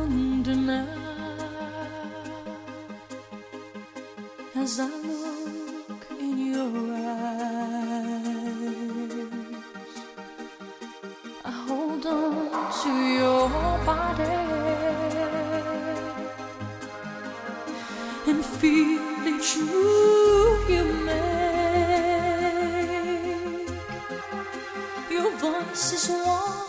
wonder now, as I look in your eyes, I hold on to your body and feel each move you make. Your voice is warm